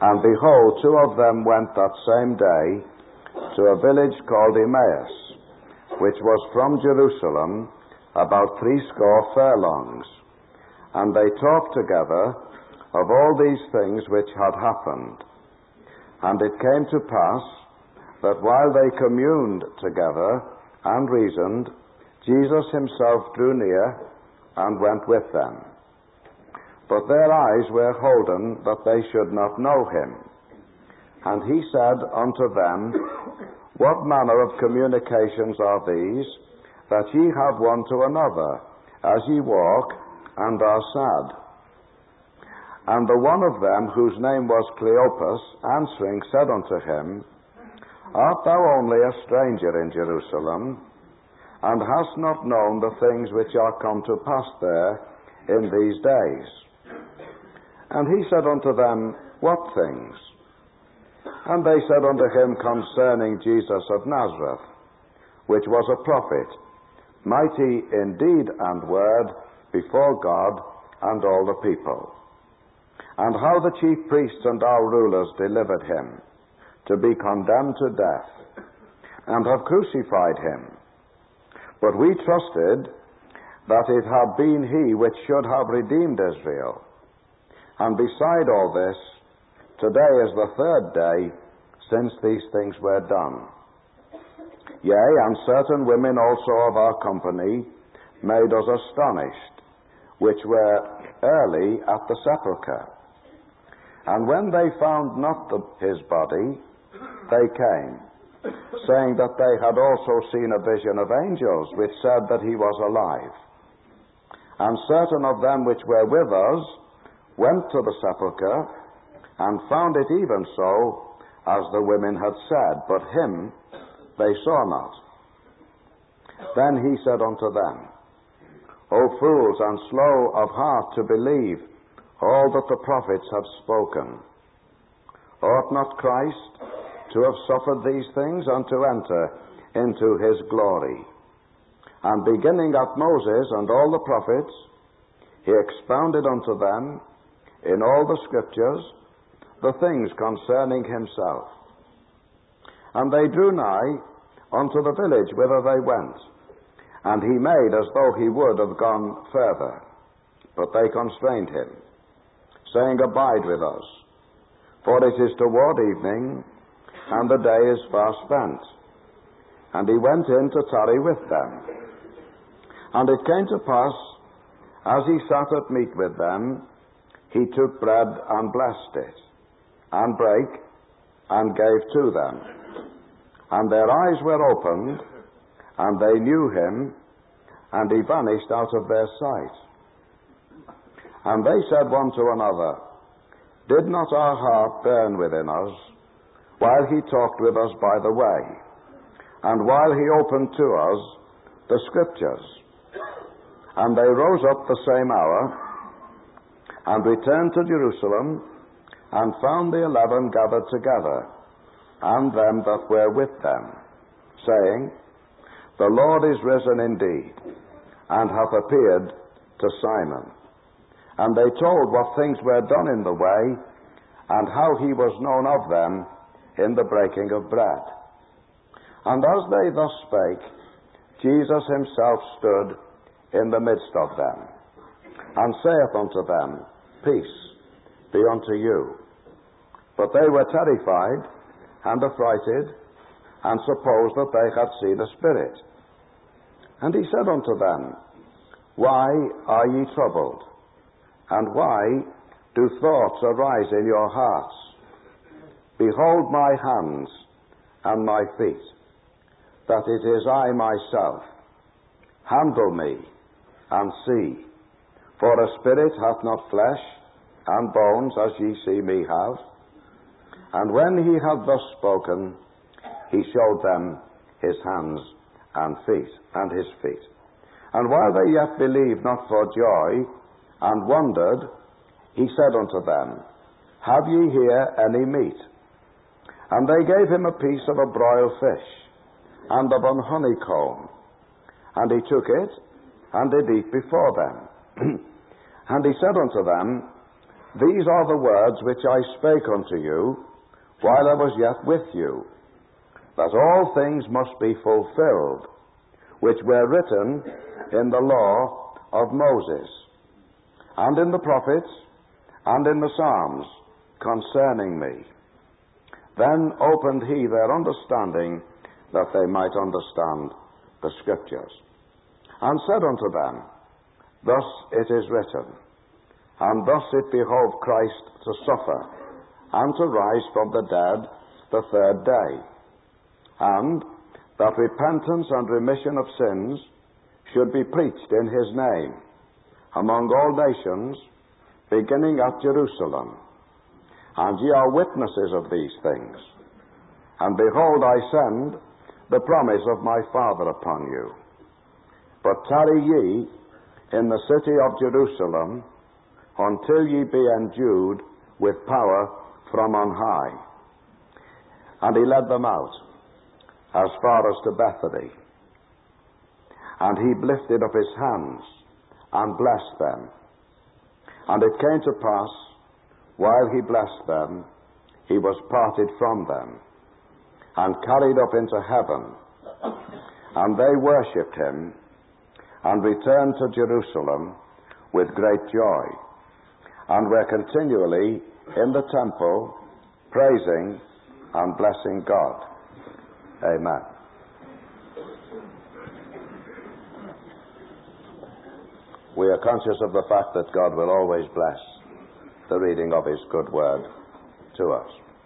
And behold, two of them went that same day to a village called Emmaus, which was from Jerusalem about 80 furlongs. And they talked together of all these things which had happened. And it came to pass that while they communed together and reasoned, Jesus himself drew near and went with them. But their eyes were holden that they should not know him. And he said unto them, What manner of communications are these, that ye have one to another, as ye walk, and are sad? And the one of them, whose name was Cleopas, answering, said unto him, Art thou only a stranger in Jerusalem, and hast not known the things which are come to pass there in these days? And he said unto them, What things? And they said unto him concerning Jesus of Nazareth, which was a prophet, mighty in deed and word before God and all the people, and how the chief priests and our rulers delivered him to be condemned to death, and have crucified him. But we trusted that it had been he which should have redeemed Israel. And beside all this, today is the third day since these things were done. Yea, and certain women also of our company made us astonished, which were early at the sepulchre. And when they found not his body, they came, saying that they had also seen a vision of angels, which said that he was alive. And certain of them which were with us went to the sepulchre, and found it even so as the women had said, but him they saw not. Then he said unto them, O fools, and slow of heart to believe all that the prophets have spoken. Ought not Christ to have suffered these things, and to enter into his glory? And beginning at Moses and all the prophets, he expounded unto them in all the scriptures the things concerning himself. And they drew nigh unto the village whither they went, and he made as though he would have gone further. But they constrained him, saying, Abide with us, for it is toward evening, and the day is far spent. And he went in to tarry with them. And it came to pass, as he sat at meat with them, he took bread and blessed it, and brake, and gave to them. And their eyes were opened, and they knew him, and he vanished out of their sight. And they said one to another, Did not our heart burn within us, while he talked with us by the way, and while he opened to us the scriptures? And they rose up the same hour, and returned to Jerusalem, and found the 11 gathered together, and them that were with them, saying, The Lord is risen indeed, and hath appeared to Simon. And they told what things were done in the way, and how he was known of them in the breaking of bread. And as they thus spake, Jesus himself stood in the midst of them, and saith unto them, Peace be unto you. But they were terrified and affrighted, and supposed that they had seen a spirit. And he said unto them, Why are ye troubled? And why do thoughts arise in your hearts? Behold my hands and my feet, that it is I myself. Handle me, and see. For a spirit hath not flesh and bones, as ye see me have. And when he had thus spoken, he showed them his hands and feet, and his feet. And while they yet believed not for joy, and wondered, he said unto them, Have ye here any meat? And they gave him a piece of a broiled fish, and of an honeycomb. And he took it, and did eat before them. And he said unto them, These are the words which I spake unto you while I was yet with you, that all things must be fulfilled, which were written in the law of Moses, and in the prophets, and in the Psalms, concerning me. Then opened he their understanding, that they might understand the Scriptures, and said unto them, Thus it is written, and thus it behoved Christ to suffer, and to rise from the dead the third day, and that repentance and remission of sins should be preached in his name among all nations, beginning at Jerusalem. And ye are witnesses of these things. And behold, I send the promise of my Father upon you. But tarry ye in the city of Jerusalem until ye be endued with power from on high. And he led them out as far as to Bethany. And he lifted up his hands and blessed them. And it came to pass, while he blessed them, he was parted from them, and carried up into heaven. And they worshipped him, and returned to Jerusalem with great joy, and were continually in the temple, praising and blessing God. Amen. We are conscious of the fact that God will always bless the reading of his good word to us.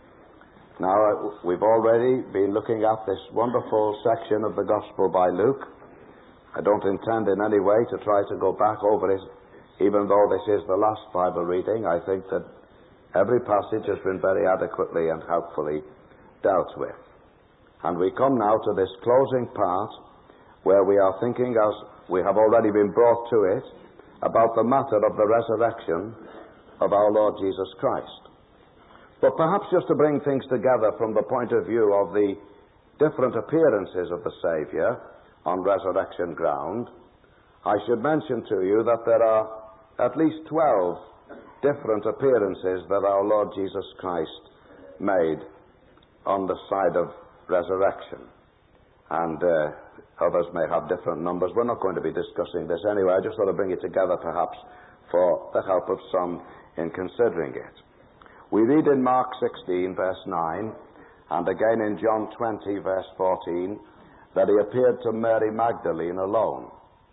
Now, we've already been looking at this wonderful section of the Gospel by Luke. I don't intend in any way to try to go back over it, even though this is the last Bible reading. I think that every passage has been very adequately and helpfully dealt with. And we come now to this closing part where we are thinking, as we have already been brought to it, about the matter of the resurrection of our Lord Jesus Christ. But perhaps just to bring things together from the point of view of the different appearances of the Savior on resurrection ground, I should mention to you that there are at least 12 different appearances that our Lord Jesus Christ made on the side of resurrection. And others may have different numbers. We're not going to be discussing this anyway. I just thought to bring it together perhaps for the help of some in considering it. We read in Mark 16, verse 9, and again in John 20, verse 14, that he appeared to Mary Magdalene alone.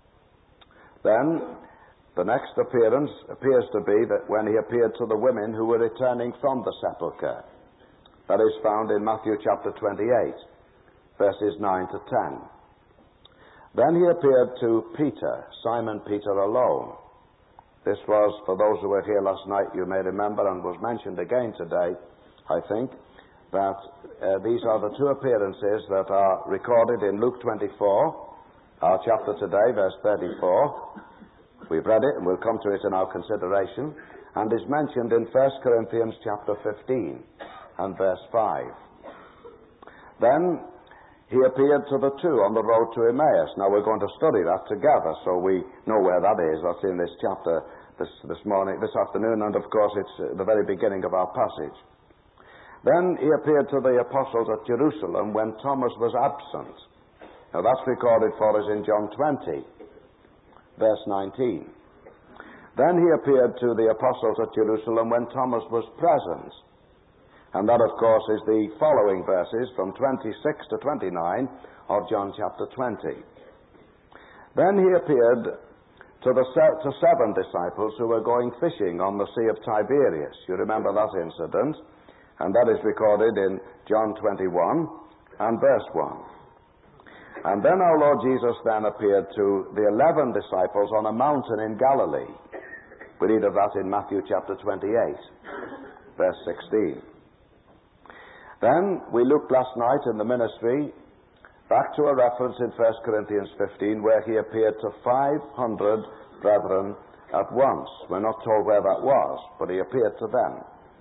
Then, the next appearance appears to be that when he appeared to the women who were returning from the sepulchre. That is found in Matthew chapter 28, verses 9 to 10. Then he appeared to Peter, Simon Peter alone. This was, for those who were here last night, you may remember, and was mentioned again today, I think, that these are the two appearances that are recorded in Luke 24, our chapter today, verse 34. We've read it, and we'll come to it in our consideration, and is mentioned in 1 Corinthians chapter 15 and verse 5. Then he appeared to the two on the road to Emmaus. Now we're going to study that together, so we know where that is. That's in this chapter this afternoon, and of course it's the very beginning of our passage. Then he appeared to the apostles at Jerusalem when Thomas was absent. Now that's recorded for us in John 20, verse 19. Then he appeared to the apostles at Jerusalem when Thomas was present. And that, of course, is the following verses from 26 to 29 of John chapter 20. Then he appeared to seven disciples who were going fishing on the Sea of Tiberias. You remember that incident? And that is recorded in John 21 and verse 1. And then our Lord Jesus then appeared to the 11 disciples on a mountain in Galilee. We read of that in Matthew chapter 28, verse 16. Then we looked last night in the ministry back to a reference in 1 Corinthians 15 where he appeared to 500 brethren at once. We're not told where that was, but he appeared to them.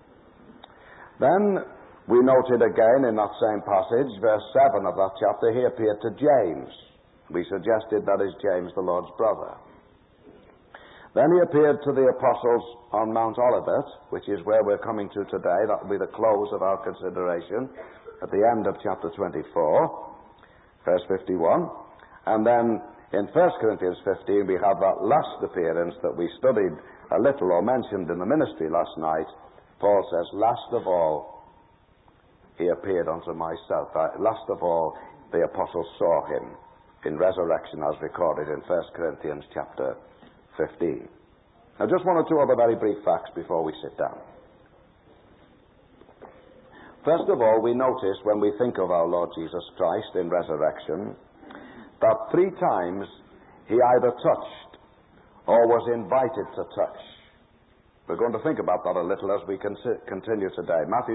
Then we noted again in that same passage, verse 7 of that chapter, he appeared to James. We suggested that is James, the Lord's brother. Then he appeared to the apostles on Mount Olivet, which is where we're coming to today. That will be the close of our consideration at the end of chapter 24, verse 51. And then in 1 Corinthians 15, we have that last appearance that we studied a little or mentioned in the ministry last night. Paul says, last of all, he appeared unto myself. Last of all, the apostles saw him in resurrection as recorded in 1 Corinthians chapter 15. Now, just one or two other very brief facts before we sit down. First of all, we notice when we think of our Lord Jesus Christ in resurrection that 3 times he either touched or was invited to touch. We're going to think about that a little as we continue today. Matthew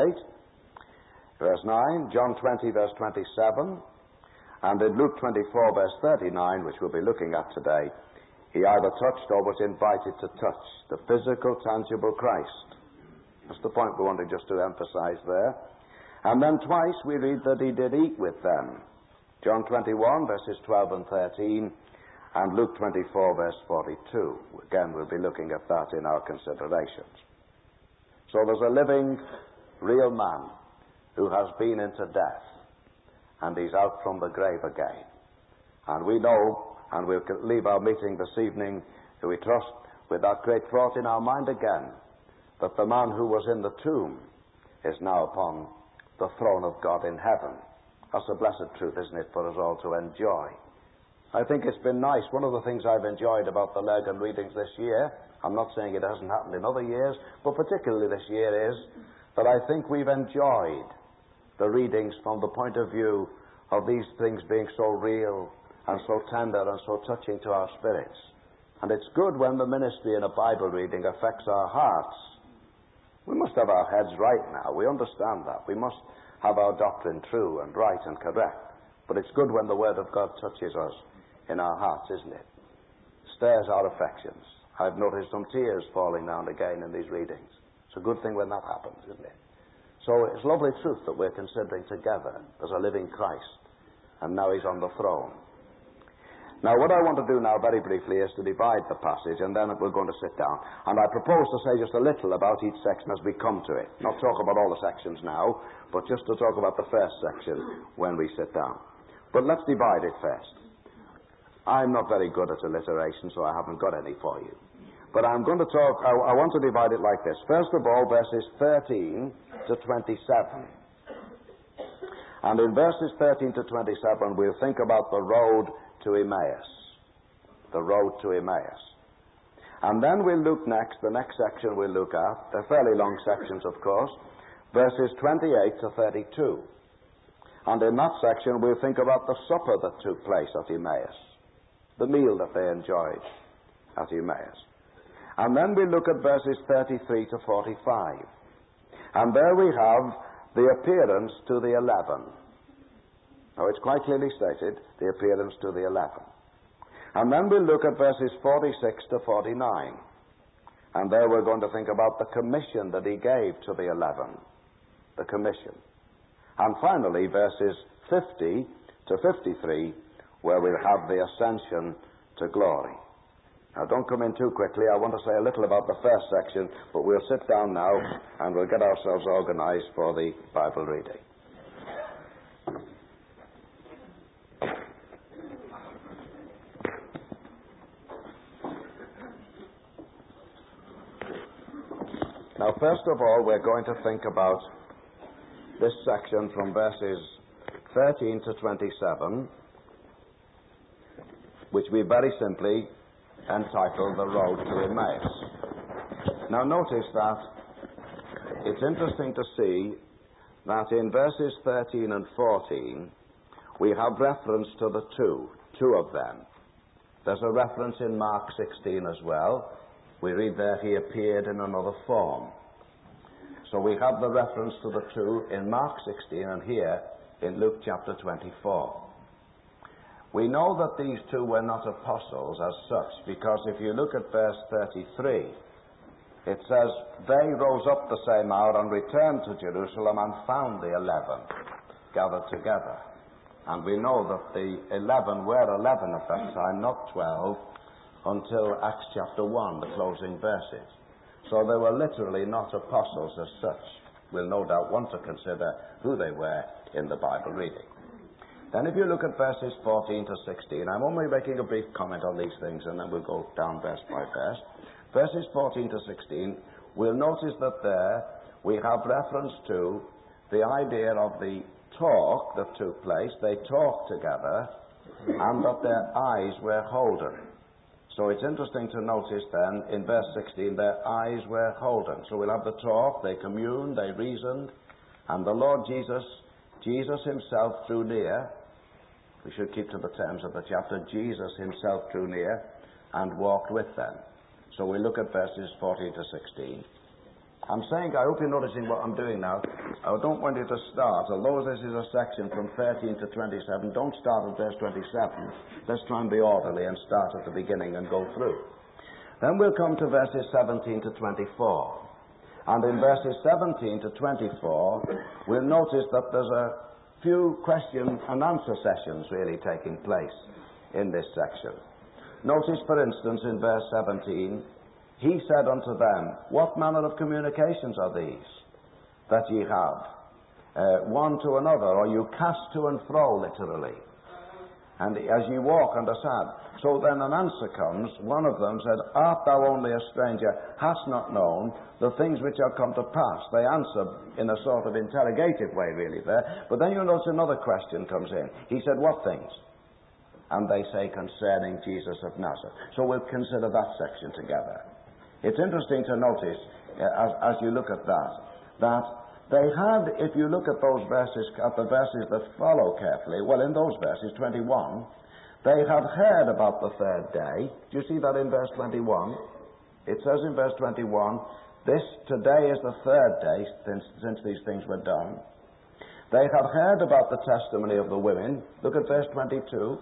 28, verse 9, John 20, verse 27, and in Luke 24, verse 39, which we'll be looking at today, he either touched or was invited to touch the physical, tangible Christ. That's the point we wanted just to emphasize there. And then twice we read that he did eat with them. John 21, verses 12 and 13, and Luke 24, verse 42. Again, we'll be looking at that in our considerations. So there's a living, real man who has been into death, and he's out from the grave again. And we know, and we'll leave our meeting this evening, we trust, with that great thought in our mind again, that the man who was in the tomb is now upon the throne of God in heaven. That's a blessed truth, isn't it, for us all to enjoy. I think it's been nice. One of the things I've enjoyed about the Lurgan readings this year, I'm not saying it hasn't happened in other years, but particularly this year, is that I think we've enjoyed the readings from the point of view of these things being so real and so tender and so touching to our spirits. And it's good when the ministry in a Bible reading affects our hearts. We must have our heads right now. We understand that. We must have our doctrine true and right and correct. But it's good when the Word of God touches us in our hearts, isn't it? Stirs our affections. I've noticed some tears falling now and again in these readings. It's a good thing when that happens, isn't it? So it's lovely truth that we're considering together as a living Christ. And now he's on the throne. Now, what I want to do now very briefly is to divide the passage, and then we're going to sit down. And I propose to say just a little about each section as we come to it. Not talk about all the sections now, but just to talk about the first section when we sit down. But let's divide it first. I'm not very good at alliteration, so I haven't got any for you. But I'm going to talk, I want to divide it like this. First of all, verses 13 to 27. And in verses 13 to 27, we'll think about the road to Emmaus. The road to Emmaus. And then we'll look next, the next section we'll look at, they're fairly long sections of course, verses 28 to 32. And in that section we'll think about the supper that took place at Emmaus, the meal that they enjoyed at Emmaus. And then we look at verses 33 to 45. And there we have the appearance to the 11. Now, it's quite clearly stated, the appearance to the 11. And then we'll look at verses 46 to 49. And there we're going to think about the commission that he gave to the 11. The commission. And finally, verses 50 to 53, where we'll have the ascension to glory. Now, don't come in too quickly. I want to say a little about the first section, but we'll sit down now and we'll get ourselves organized for the Bible reading. Now, first of all, we're going to think about this section from verses 13 to 27, which we very simply entitled The Road to Emmaus. Now, notice that it's interesting to see that in verses 13 and 14, we have reference to the two of them. There's a reference in Mark 16 as well. We read there, he appeared in another form. So we have the reference to the two in Mark 16 and here in Luke chapter 24. We know that these two were not apostles as such, because if you look at verse 33, it says, they rose up the same hour and returned to Jerusalem and found the 11 gathered together. And we know that the 11 were 11 at that time, not 12, until Acts chapter 1, the closing verses. So they were literally not apostles as such. We'll no doubt want to consider who they were in the Bible reading. Then if you look at verses 14 to 16, I'm only making a brief comment on these things and then we'll go down verse by verse. Verses 14 to 16, we'll notice that there we have reference to the idea of the talk that took place. They talked together and that their eyes were holden. So it's interesting to notice then, in verse 16, their eyes were holden. So we'll have the talk, they communed, they reasoned, and the Lord Jesus himself drew near. We should keep to the terms of the chapter. Jesus himself drew near and walked with them. So we look at verses 14 to 16. I'm saying, I hope you're noticing what I'm doing now. I don't want you to start, although this is a section from 13 to 27, don't start at verse 27. Let's try and be orderly and start at the beginning and go through. Then we'll come to verses 17 to 24. And in verses 17 to 24, we'll notice that there's a few question and answer sessions really taking place in this section. Notice, for instance, in verse 17, he said unto them, what manner of communications are these that ye have, one to another, or you cast to and fro, literally, and as ye walk and are sad? So then an answer comes. One of them said, art thou only a stranger, hast not known the things which are come to pass? They answer in a sort of interrogative way, really, there. But then you'll notice another question comes in. He said, what things? And they say, concerning Jesus of Nazareth. So we'll consider that section together. It's interesting to notice, as you look at that they had, if you look at those verses, at the verses that follow carefully, well, in those verses, 21, they had heard about the third day. Do you see that in verse 21? It says in verse 21, today is the third day since these things were done. They had heard about the testimony of the women. Look at verse 22.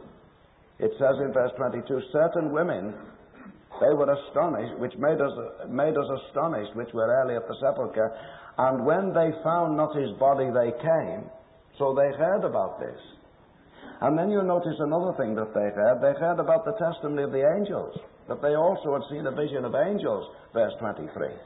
It says in verse 22, certain women, they were astonished, which made us astonished, which were early at the sepulchre. And when they found not his body, they came. So they heard about this. And then you'll notice another thing that they heard. They heard about the testimony of the angels, that they also had seen a vision of angels, verse 23.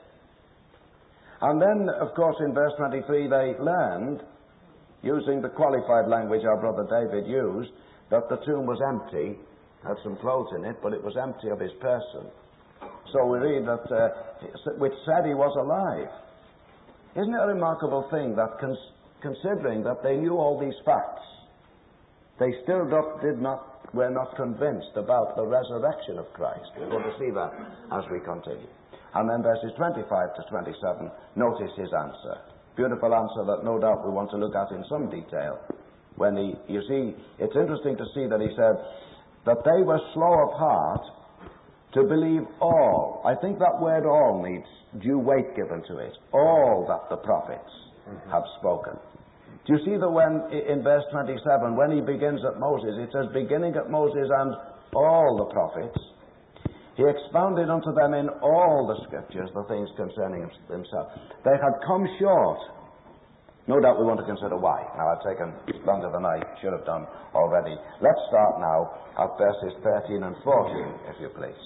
And then, of course, in verse 23, they learned, using the qualified language our brother David used, that the tomb was empty, had some clothes in it, but it was empty of his person. So we read that, which said he was alive. Isn't it a remarkable thing that considering that they knew all these facts, they still were not convinced about the resurrection of Christ? We're going to see that as we continue. And then verses 25 to 27, notice his answer. Beautiful answer that no doubt we want to look at in some detail. You see, it's interesting to see that he said that they were slow of heart to believe all. I think that word all needs due weight given to it. All that the prophets have spoken. Do you see that when, in verse 27, when he begins at Moses, it says, beginning at Moses and all the prophets, he expounded unto them in all the scriptures the things concerning himself. They had come short. No doubt we want to consider why. Now, I've taken longer than I should have done already. Let's start now at verses 13 and 14, if you please.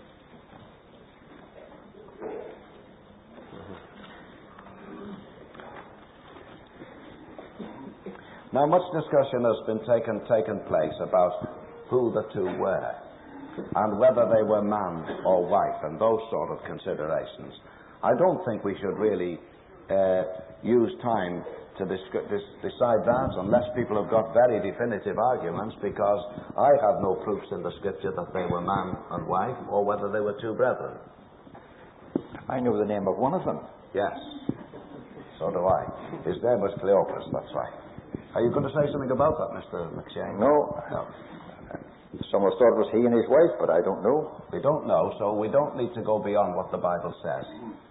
Now, much discussion has been taken place about who the two were and whether they were man or wife and those sort of considerations. I don't think we should really use time to decide that unless people have got very definitive arguments, because I have no proofs in the scripture that they were man and wife or whether they were two brethren. I know the name of one of them. Yes, so do I. His name was Cleopas, that's right. Are you going to say something about that, Mr. McShane? No. Some have thought it was he and his wife, but I don't know. We don't know, so we don't need to go beyond what the Bible says.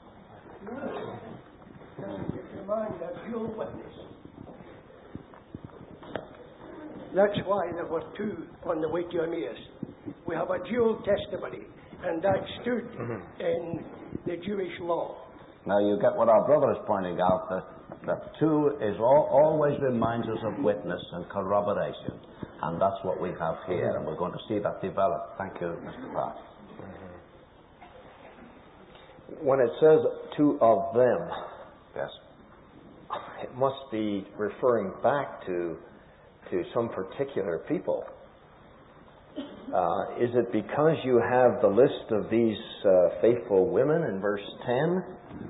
That's why there were two on the way to Emmaus. We have a dual testimony, and that stood in the Jewish law. Now you get what our brother is pointing out, that two is always reminds us of witness and corroboration. And that's what we have here, and we're going to see that develop. Thank you, Mr. Pratt. When it says two of them, Yes. it must be referring back to some particular people. Is it because you have the list of these faithful women in verse 10?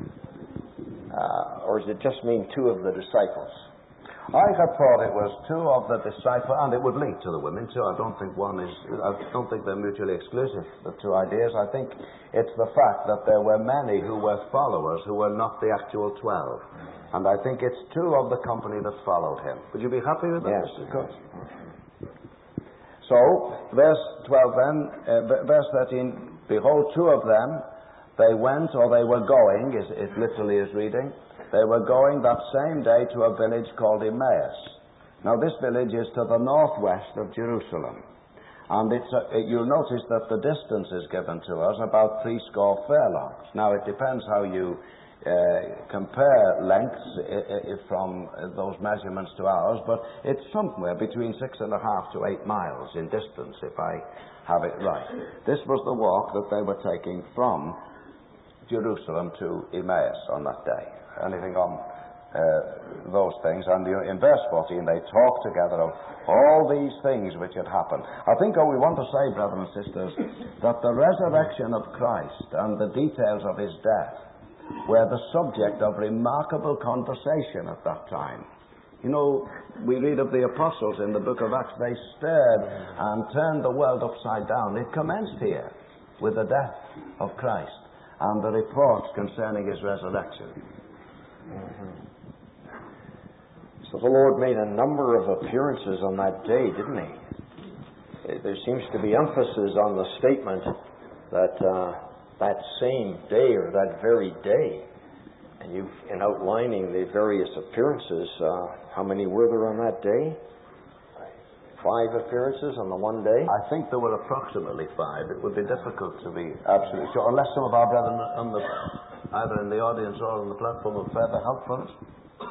Or does it just mean two of the disciples? I had thought it was two of the disciples, and it would link to the women too. I don't think they're mutually exclusive, the two ideas. I think it's the fact that there were many who were followers who were not the actual 12. And I think it's two of the company that followed him. Would you be happy with that? Yes, of course. So, verse 12 then, verse 13, behold, two of them, they went, or they were going, it literally is reading, they were going that same day to a village called Emmaus. Now, this village is to the northwest of Jerusalem. And you'll notice that the distance is given to us about 80 furlongs. Now, it depends how you compare lengths from those measurements to ours, but it's somewhere between 6.5 to 8 miles in distance, if I have it right. This was the walk that they were taking from Jerusalem to Emmaus on that day. Anything on those things? And in verse 14, they talk together of all these things which had happened. I think we want to say, brothers and sisters, that the resurrection of Christ and the details of his death were the subject of remarkable conversation at that time. You know, we read of the apostles in the book of Acts. They stirred and turned the world upside down. It commenced here with the death of Christ and the reports concerning his resurrection. So the Lord made a number of appearances on that day, didn't he? There seems to be emphasis on the statement that that same day or that very day. And you've, in outlining the various appearances, how many were there on that day? 5 appearances on the one day? I think there were approximately 5. It would be difficult to be absolutely sure, unless some of our brethren either in the audience or on the platform have further help for us.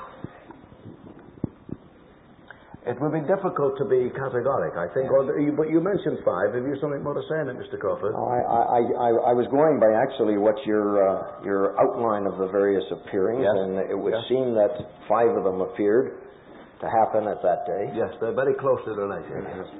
It would be difficult to be categoric, I think. But you mentioned 5. Have you something more to say on it, Mr. Crawford? I was going by actually what your outline of the various appearings, yes. And it would seem that 5 of them appeared to happen at that day. Yes, they're very closely related. Yes.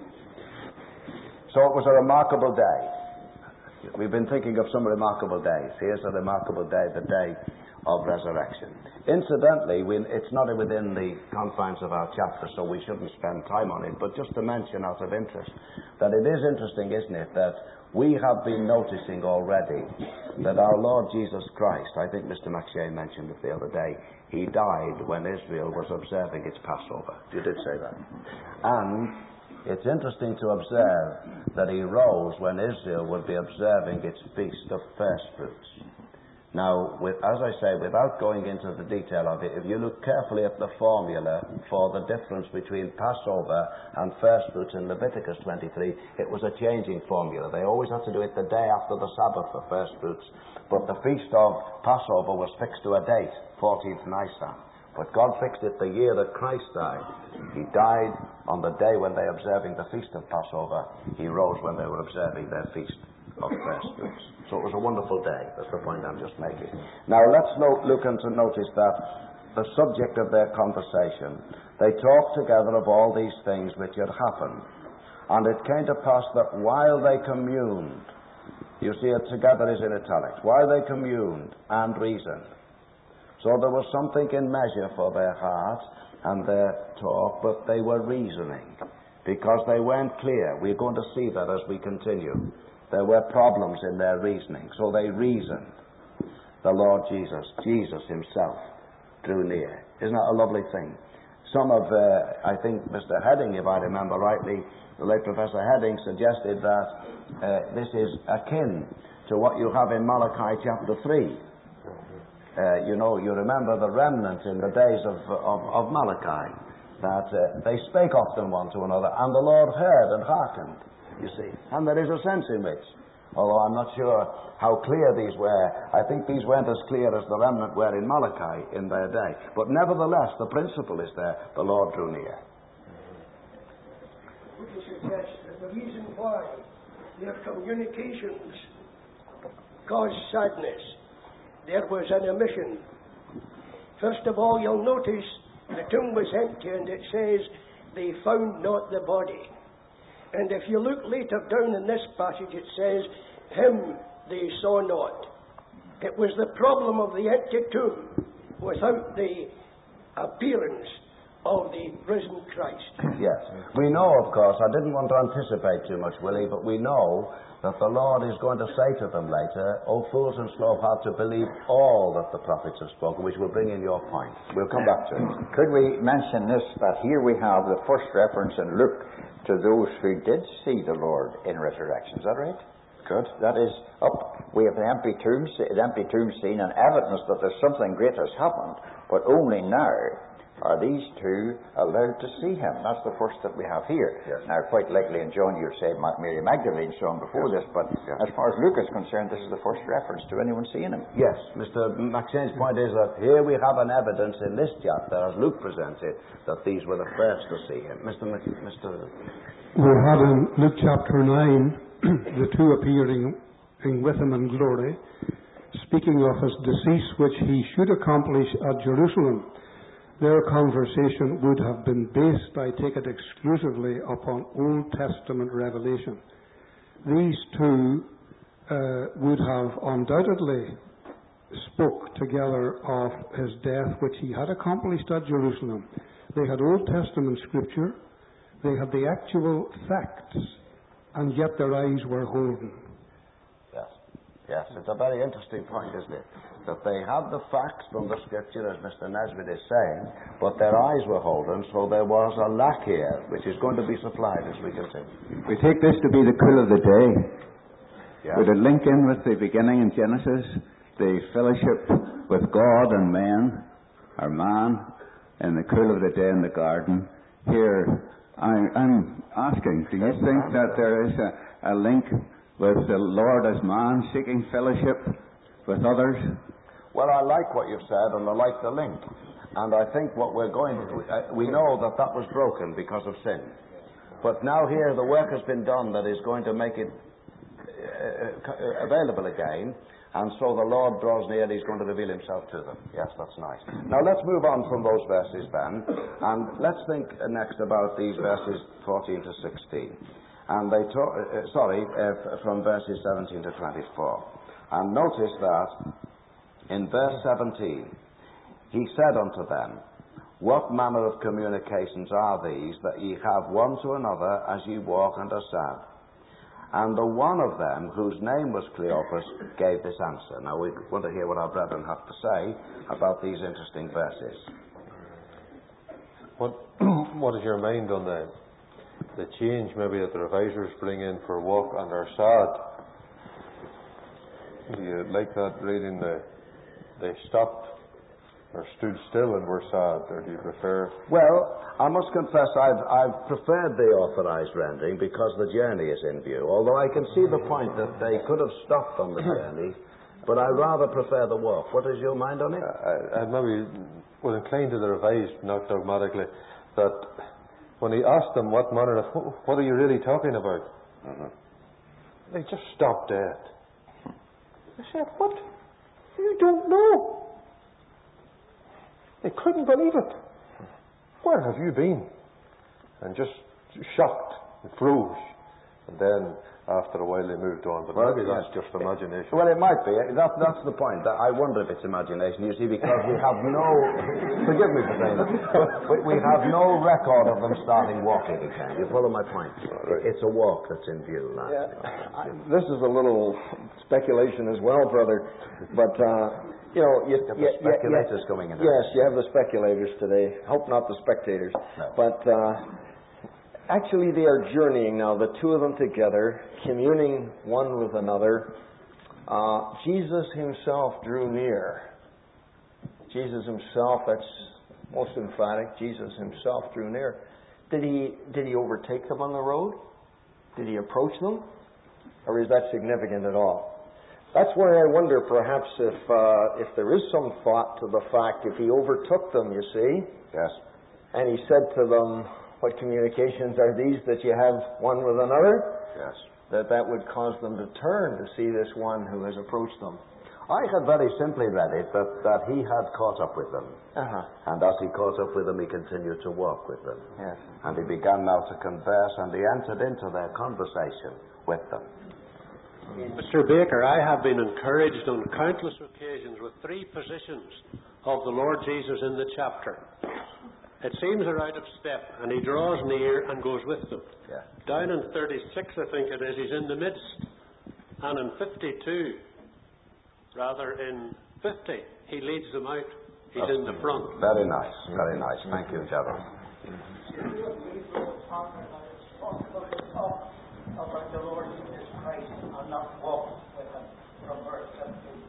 So it was a remarkable day. We've been thinking of some remarkable days. Here's a remarkable day, the day of resurrection. Incidentally, it's not within the confines of our chapter, so we shouldn't spend time on it, but just to mention out of interest that it is interesting, isn't it, that we have been noticing already that our Lord Jesus Christ, I think Mr. McShane mentioned it the other day, he died when Israel was observing its Passover. You did say that. And it's interesting to observe that he rose when Israel would be observing its feast of first fruits. Now, as I say, without going into the detail of it, if you look carefully at the formula for the difference between Passover and first fruits in Leviticus 23, it was a changing formula. They always had to do it the day after the Sabbath for first fruits, but the feast of Passover was fixed to a date, 14th Nisan. But God fixed it the year that Christ died. He died on the day when they were observing the feast of Passover. He rose when they were observing their feast of first fruits. So it was a wonderful day. That's the point I'm just making. Now let's look and to notice that the subject of their conversation, they talked together of all these things which had happened. And it came to pass that while they communed, you see it together is in italics, while they communed and reasoned. So there was something in measure for their heart and their talk, but they were reasoning because they weren't clear. We're going to see that as we continue. There were problems in their reasoning, so they reasoned. The Lord Jesus himself, drew near. Isn't that a lovely thing? Some of, I think Mr. Heading, if I remember rightly, the late Professor Heading suggested that this is akin to what you have in Malachi chapter 3. You remember the remnant in the days of Malachi, that they spake often one to another, and the Lord heard and hearkened. You see, and there is a sense in which, although I'm not sure how clear these were, I think these weren't as clear as the remnant were in Malachi in their day. But nevertheless, the principle is there. The Lord drew near. Would you suggest that the reason why their communications caused sadness there was an omission. First of all, you'll notice the tomb was empty, and it says, they found not the body. And if you look later down in this passage, it says, him they saw not. It was the problem of the empty tomb without the appearance of the risen Christ. Yes. We know, of course, I didn't want to anticipate too much, Willie, but we know that the Lord is going to say to them later, O fools and slow of heart, to believe all that the prophets have spoken, which will bring in your point. We'll come back to it. Could we mention this, that here we have the first reference in Luke to those who did see the Lord in resurrection. Is that right? Good. That is up. We have the empty tomb scene and evidence that there's something great has happened, but only now are these two allowed to see him. That's the first that we have here. Yes. Now, quite likely, and John, you said Mary Magdalene saw him before this, but as far as Luke is concerned, this is the first reference to anyone seeing him. Yes, Mr. Maxen's point is that here we have an evidence in this chapter, as Luke presents it, that these were the first to see him. We have in Luke chapter 9 the two appearing with him in glory, speaking of his decease which he should accomplish at Jerusalem. Their conversation would have been based, I take it, exclusively upon Old Testament revelation. These two would have undoubtedly spoke together of his death, which he had accomplished at Jerusalem. They had Old Testament scripture, they had the actual facts, and yet their eyes were holden. Yes, it's a very interesting point, isn't it? That they had the facts from the scripture, as Mr. Nesbitt is saying, but their eyes were holden, so there was a lack here, which is going to be supplied as we continue. We take this to be the cool of the day. Yeah. Would it link in with the beginning in Genesis, the fellowship with God and man, or man, in the cool of the day in the garden? Here, I'm asking, do you think that there is a link with the Lord as man seeking fellowship with others? Well, I like what you've said, and I like the link. And I think what we're going to... we know that was broken because of sin. But now here the work has been done that is going to make it available again. And so the Lord draws near, he's going to reveal himself to them. Yes, that's nice. Now let's move on from those verses, Ben. And let's think next about these verses 14 to 16. And they talk, from verses 17 to 24. And notice that in verse 17, he said unto them, What manner of communications are these that ye have one to another as ye walk and are sad? And the one of them, whose name was Cleopas, gave this answer. Now we want to hear what our brethren have to say about these interesting verses. What is your mind on the change maybe that the revisers bring in for walk and are sad? Do you like that reading they stopped or stood still and were sad, or do you prefer? Well, I must confess I've preferred the authorized rendering because the journey is in view, although I can see the point that they could have stopped on the journey, but I rather prefer the walk. What is your mind on it? I maybe would incline to the revised, not dogmatically, that when he asked them what manner of, what are you really talking about? They just stopped dead. They said, what? You don't know. They couldn't believe it. Where have you been? And just shocked and froze. And then after a while they moved on. But maybe that's just imagination. Well, it might be. That's the point. I wonder if it's imagination, you see, because we have no... Forgive me for saying that. We have no record of them starting walking again. You follow my point? It's a walk that's in view. This is a little speculation as well, brother. But, you know... the speculators coming in. Yes, you have the speculators today. Hope not the spectators. No. But... actually, they are journeying now, the two of them together, communing one with another. Jesus himself drew near. Jesus himself, that's most emphatic. Jesus himself drew near. Did he overtake them on the road? Did he approach them? Or is that significant at all? That's where I wonder, perhaps, if there is some thought to the fact, if he overtook them, you see. Yes. And he said to them, what communications are these that you have one with another? Yes. That would cause them to turn to see this one who has approached them. I had very simply read it that he had caught up with them. Uh-huh. And as he caught up with them, he continued to walk with them. Yes. And he began now to converse, and he entered into their conversation with them. Mr. Baker, I have been encouraged on countless occasions with three positions of the Lord Jesus in the chapter. It seems they're out of step, and he draws near and goes with them. Yeah. Down in 36, I think it is, he's in the midst. And in 52, rather in 50, he leads them out. He's in the front. Very nice, very nice. Thank you, Gerald. About the Lord Jesus Christ and not walk with him from verse 17.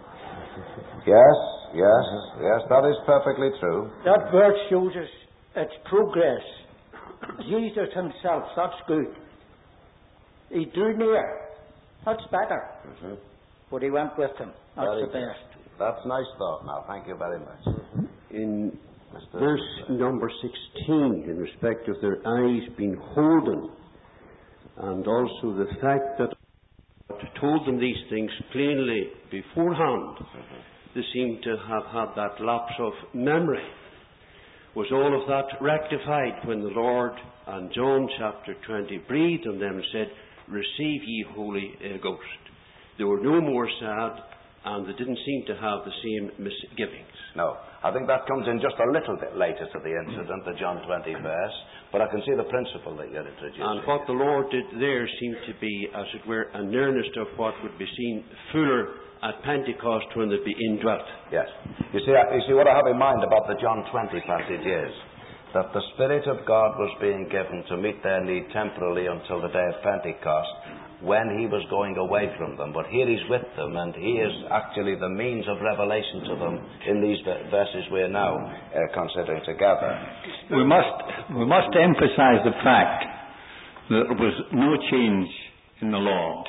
Yes, that is perfectly true. That verse shows us its progress. Jesus himself, that's good. He drew near, that's better. Mm-hmm. But he went with him, that's Very the best. That's nice thought now. Thank you very much. In verse number 16, in respect of their eyes being holden, and also the fact that God told them these things plainly beforehand, they seem to have had that lapse of memory. Was all of that rectified when the Lord, and John chapter 20, breathed on them and said, "Receive ye Holy Ghost"? They were no more sad, and they didn't seem to have the same misgivings. No, I think that comes in just a little bit later to the incident, the John 20 verse, but I can see the principle that you're introducing. And what the Lord did there seemed to be, as it were, an earnest of what would be seen fuller at Pentecost when they'd be indwelt. Yes. You see what I have in mind about the John 20 passage is that the Spirit of God was being given to meet their need temporarily until the day of Pentecost, when he was going away from them. But here he's with them, and he is actually the means of revelation to them in these verses we're now considering together. We must emphasize the fact that there was no change in the Lord.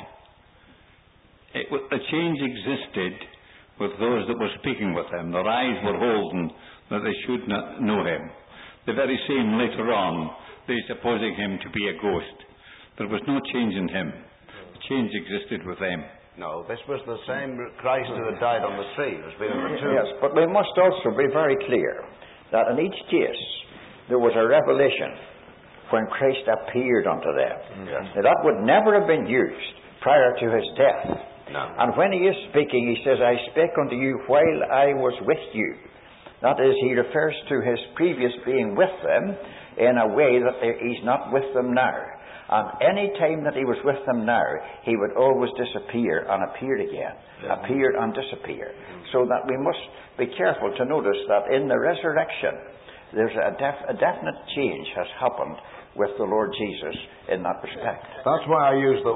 A change existed with those that were speaking with him. Their eyes were holden that they should not know him. The very same later on, they supposing him to be a ghost. There was no change in him. Change existed with them. No, this was the same Christ who had died on the tree, who's been in the tomb. Yes, but we must also be very clear that in each case there was a revelation when Christ appeared unto them. Yes. Now, that would never have been used prior to his death. No. And when he is speaking, he says, "I spake unto you while I was with you." That is, he refers to his previous being with them in a way that he's not with them now. And any time that he was with them now, he would always disappear and appear again. Yeah. Appear and disappear. So that we must be careful to notice that in the resurrection, there's a definite change has happened with the Lord Jesus in that respect. That's why I use the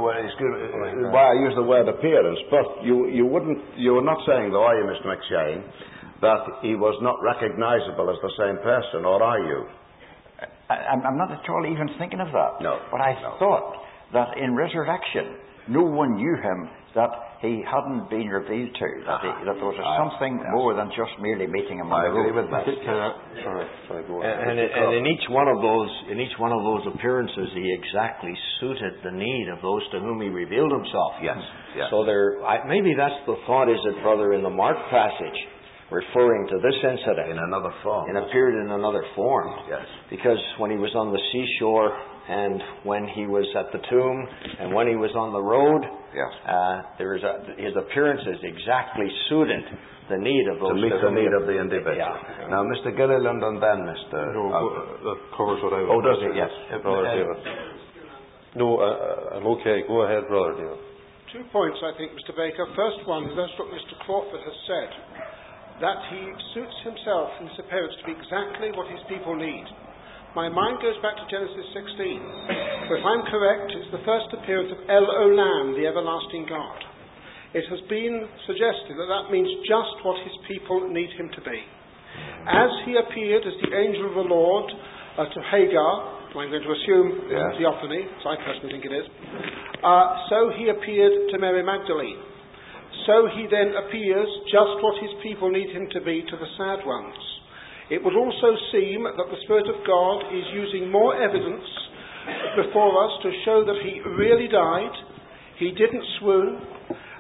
word appearance. But you were not saying, though, are you, Mr. McShane, that he was not recognizable as the same person, or are you? I'm not at all even thinking of that. No. But I thought that in resurrection, no one knew him that he hadn't been revealed to. That there was something more than just merely meeting him on the road. With that. Sorry, go on. And in each one of those appearances, he exactly suited the need of those to whom he revealed himself. Yes. So maybe that's the thought, is it, brother, in the Mark passage, referring to this incident. In another form. And appeared in another form. Yes. Because when he was on the seashore, and when he was at the tomb, and when he was on the road, yes. His appearances exactly suited the need of those. To meet the need of the individual. Yeah. Now, Mr. Gilliland and then Mr. No, that covers what I was. Oh, does it? Yes. Brother David. No, I'm okay. Go ahead, Brother David. 2 points, I think, Mr. Baker. First one, that's what Mr. Crawford has said, that he suits himself in his appearance to be exactly what his people need. My mind goes back to Genesis 16. If I'm correct, it's the first appearance of El Olam, the everlasting God. It has been suggested that that means just what his people need him to be. As he appeared as the angel of the Lord to Hagar, I'm going to assume theophany, as I personally think it is, so he appeared to Mary Magdalene. So he then appears just what his people need him to be to the sad ones. It would also seem that the Spirit of God is using more evidence before us to show that he really died, he didn't swoon,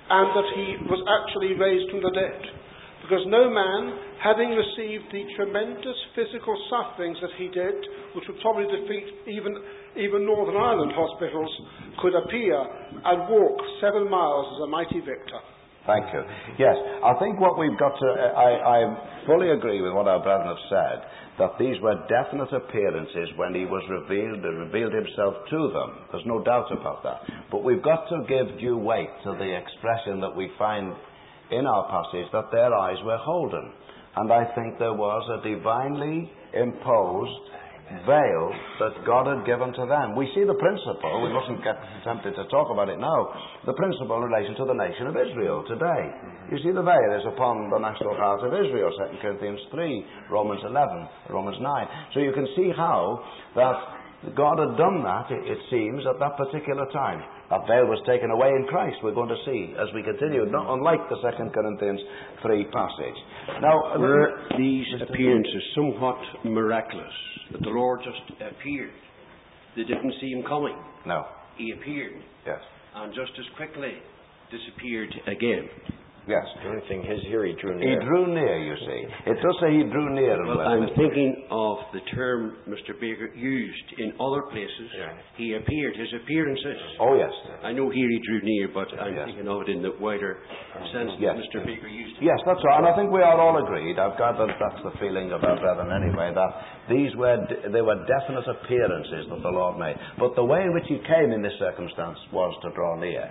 and that he was actually raised from the dead. Because no man, having received the tremendous physical sufferings that he did, which would probably defeat even Northern Ireland hospitals, could appear and walk 7 miles as a mighty victor. Thank you. Yes, I think what we've got to... I fully agree with what our brethren have said, that these were definite appearances when he was revealed himself to them. There's no doubt about that. But we've got to give due weight to the expression that we find in our passage, that their eyes were holden. And I think there was a divinely imposed veil that God had given to them. We see the principle, we mustn't get tempted to talk about it now, the principle in relation to the nation of Israel today. You see, the veil is upon the national heart of Israel, 2 Corinthians 3, Romans 11, Romans 9. So you can see how that God had done that, it seems, at that particular time. That veil was taken away in Christ, we're going to see as we continue, not unlike the 2 Corinthians 3 passage. Now, were these appearances somewhat miraculous? That the Lord just appeared. They didn't see him coming. No. He appeared. Yes. And just as quickly disappeared again. Yes. The only thing is here, he drew near. He drew near, you see. It does say he drew near. Well, I'm thinking of the term Mr. Baker used in other places. Yeah. He appeared, his appearances. Oh, yes. I know here he drew near, but I'm thinking of it in the wider sense that Mr. Baker used it. Yes, that's right. And I think we are all agreed. I've gathered that's the feeling of our brethren anyway, that they were definite appearances that the Lord made. But the way in which he came in this circumstance was to draw near.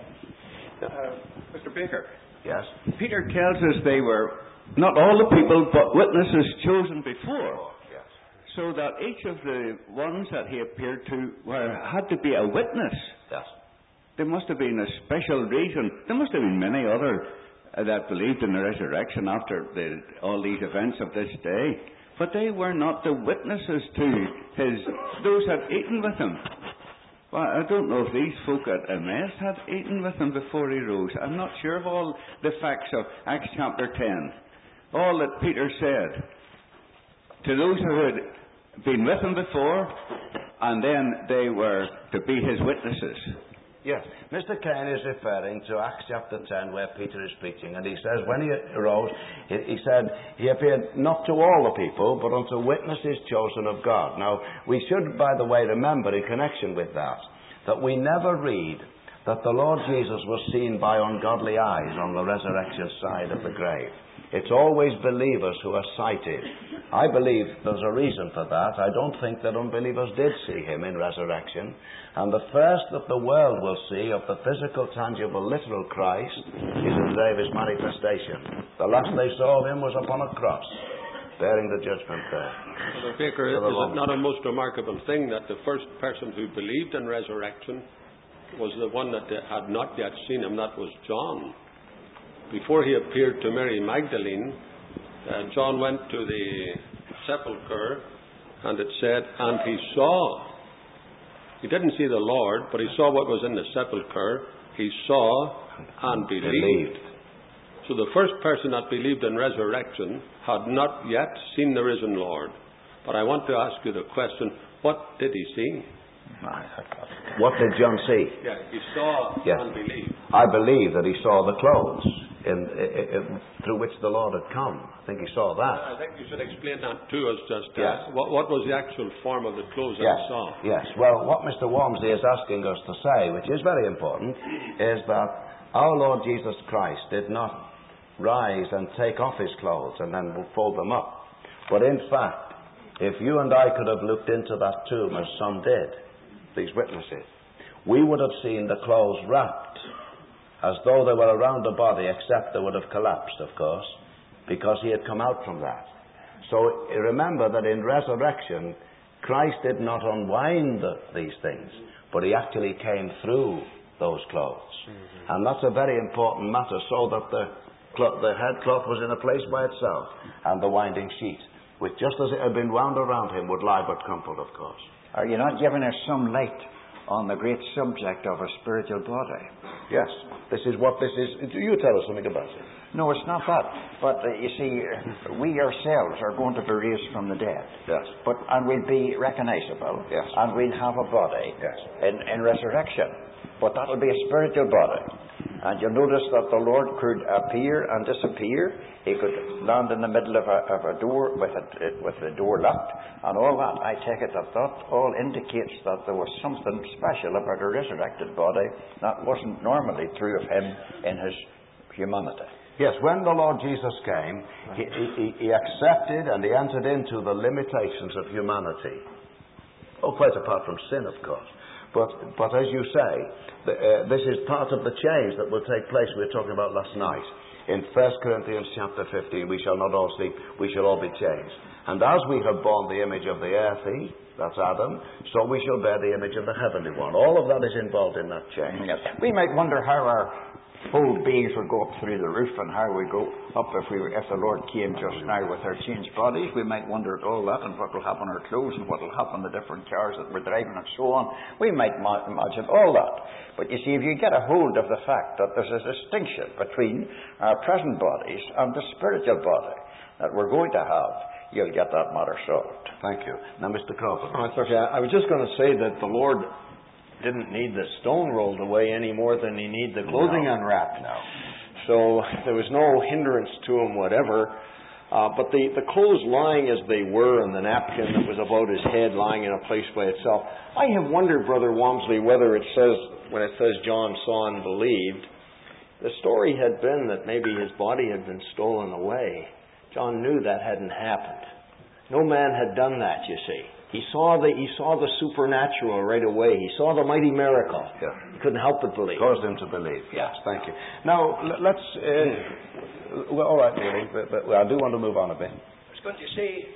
Mr. Baker. Yes. Peter tells us they were not all the people, but witnesses chosen before. Yes. So that each of the ones that he appeared to had to be a witness. Yes. There must have been a special reason. There must have been many other that believed in the resurrection after all these events of this day. But they were not the witnesses to those had eaten with him. Well, I don't know if these folk at Emmaus had eaten with him before he rose. I'm not sure of all the facts of Acts chapter 10. All that Peter said to those who had been with him before, and then they were to be his witnesses. Yes, Mr. Cain is referring to Acts chapter 10 where Peter is preaching, and he says when he arose, he said he appeared not to all the people, but unto witnesses chosen of God. Now, we should, by the way, remember in connection with that we never read that the Lord Jesus was seen by ungodly eyes on the resurrection side of the grave. It's always believers who are sighted. I believe there's a reason for that. I don't think that unbelievers did see him in resurrection. And the first that the world will see of the physical, tangible, literal Christ is in the day of his manifestation. The last they saw of him was upon a cross, bearing the judgment there. Brother Baker, is it not a most remarkable thing that the first person who believed in resurrection was the one that had not yet seen him? That was John. Before he appeared to Mary Magdalene, John went to the sepulchre, and it said, and he saw. He didn't see the Lord, but he saw what was in the sepulchre. He saw and believed. So the first person that believed in resurrection had not yet seen the risen Lord. But I want to ask you the question, what did he see? What did John see? Yeah, he saw and believed. I believe that he saw the clothes through which the Lord had come. I think he saw that. I think you should explain that to us just. What was the actual form of the clothes that he saw? Yes. Well, what Mr. Walmsley is asking us to say, which is very important, is that our Lord Jesus Christ did not rise and take off his clothes and then fold them up. But in fact, if you and I could have looked into that tomb, as some did, these witnesses, we would have seen the clothes wrapped as though they were around the body, except they would have collapsed, of course, because he had come out from that. So remember that in resurrection, Christ did not unwind these things, but he actually came through those clothes. Mm-hmm. And that's a very important matter, so that the headcloth was in a place by itself, and the winding sheet, which just as it had been wound around him, would lie but crumpled, of course. Are you not giving us some light on the great subject of a spiritual body? Yes, this is what this is. You tell us something about it. No, it's not that. But you see, we ourselves are going to be raised from the dead. Yes. And we'll be recognizable. Yes. And we'll have a body. Yes. In resurrection. But that'll be a spiritual body. And you'll notice that the Lord could appear and disappear. He could land in the middle of a door with the door locked, and all that. I take it that all indicates that there was something special about a resurrected body that wasn't normally true of him in his humanity. Yes, when the Lord Jesus came, he accepted and he entered into the limitations of humanity. Oh, quite apart from sin, of course. But as you say, this is part of the change that will take place we were talking about last night. In 1 Corinthians chapter 15, we shall not all sleep, we shall all be changed. And as we have borne the image of the earthy, that's Adam, so we shall bear the image of the heavenly one. All of that is involved in that change. Yes. We might wonder how our whole beings would go up through the roof and how we go up if the Lord came just now with our changed bodies. We might wonder at all that and what will happen to our clothes and what will happen to the different cars that we're driving and so on. We might imagine all that. But you see, if you get a hold of the fact that there's a distinction between our present bodies and the spiritual body that we're going to have, you'll get that matter solved. Thank you. Now, Mr. Crawford. Oh, it's okay. I was just going to say that the Lord didn't need the stone rolled away any more than he needed the clothing unwrapped. No. So there was no hindrance to him, whatever. But the clothes lying as they were, and the napkin that was about his head lying in a place by itself. I have wondered, Brother Walmsley, whether it says, when it says John saw and believed, the story had been that maybe his body had been stolen away. John knew that hadn't happened. No man had done that, you see. He saw the supernatural right away. He saw the mighty miracle. Yeah. He couldn't help but believe. Caused him to believe. Yes, thank you. Now, let's... well, all right, really, but I do want to move on a bit. I was going to say,